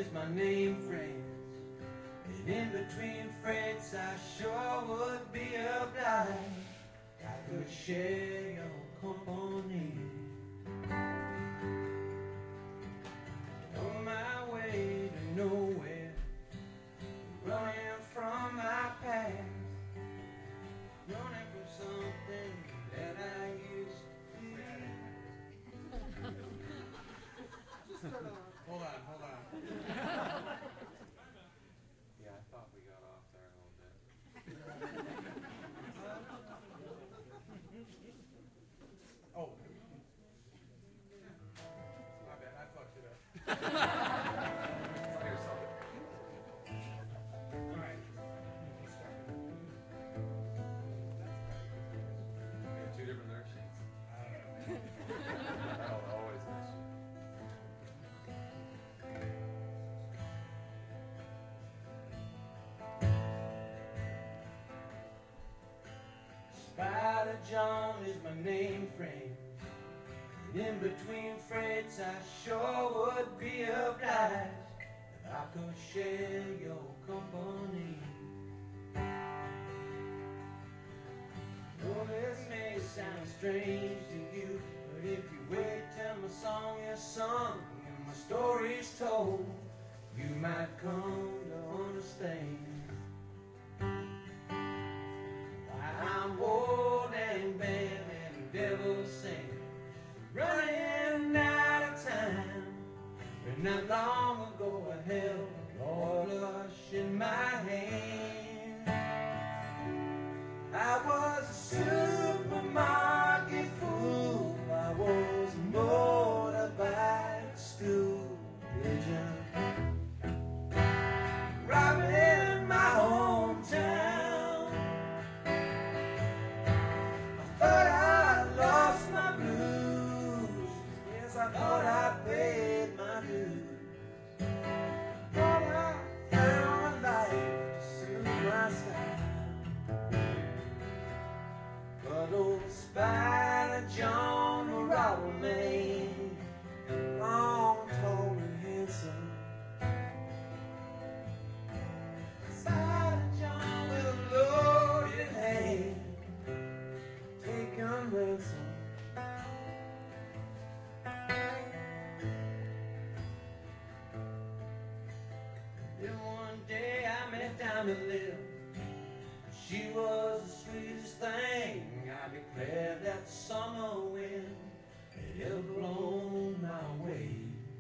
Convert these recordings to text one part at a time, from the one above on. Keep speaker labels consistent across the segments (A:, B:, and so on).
A: is my name, friends. And in between friends, I sure would be obliged. I could share your company. On my way to nowhere, running from my past, running from something that I used to be. Hold on. Yeah, I thought we got off there a little bit. Oh. My bad, I fucked it up. Here's something. All right. We have two different lyric sheets. I don't know. That'll always miss you. Spider John is my name, friend. And in between friends, I sure would be obliged if I could share your company. Oh, this may sound strange to you, but if you wait till my song is sung and my story's told, you might come to understand. I'm old and bad and devil sing, running out of time. But not long ago I held a flush in my hand. I was a supermarket fool, I was a motorbike stool pigeon, robbing my hometown. But I lost my blues. Yes, I thought I paid my dues. But I found a life to suit my style. But old Spider John, a robber man, long, tall, and handsome. Spider John with a loaded hand, taken ransom. Then one day I met Diamond Lil. She was the sweetest thing. I declared that summer wind had ever blown my way.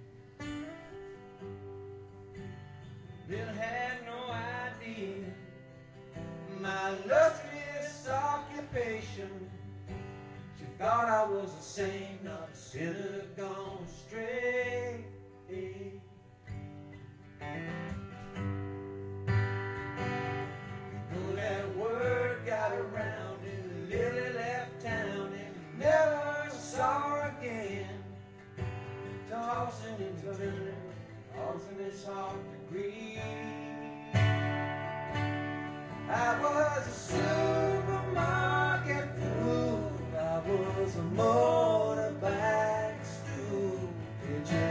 A: Lil had no idea my illustrious occupation. She thought I was a saint, not a sinner gone astray. Oh, that word got around and Lily left town and never saw her again. Tossing and turning, tossing it's hard to grieve. I was a supermarket fool, I was a motorbike stool pigeon,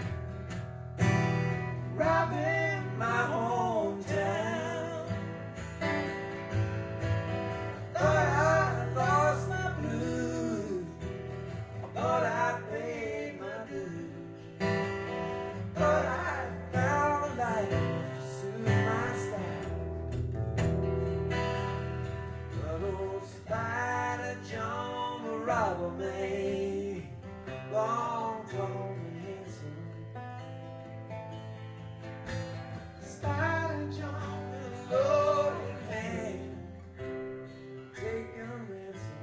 A: robbing my hometown. Thought I lost my blues, I thought I paid my dues, but I found a life to suit my style. But old Spider John, the robber man, long, tall, and handsome. Spider John with a loaded hand, taking ransom.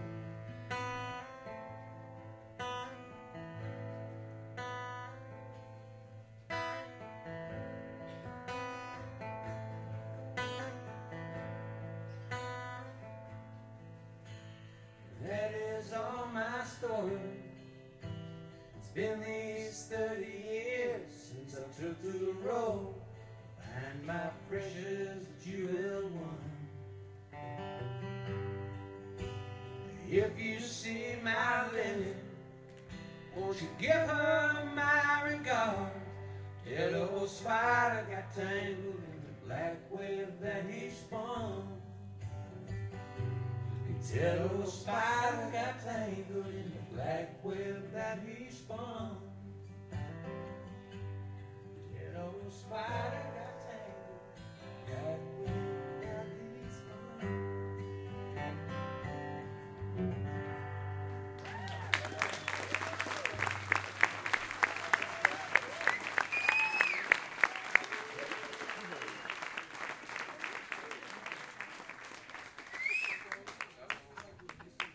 A: That is all my story. It's been these 30 years since I took to the road to find my precious jewel one. If you see my Lily, won't you give her my regard? Yellow spider got tangled in the black web that he spun. Yellow spider got tangled in the black web that he spun. Yellow spider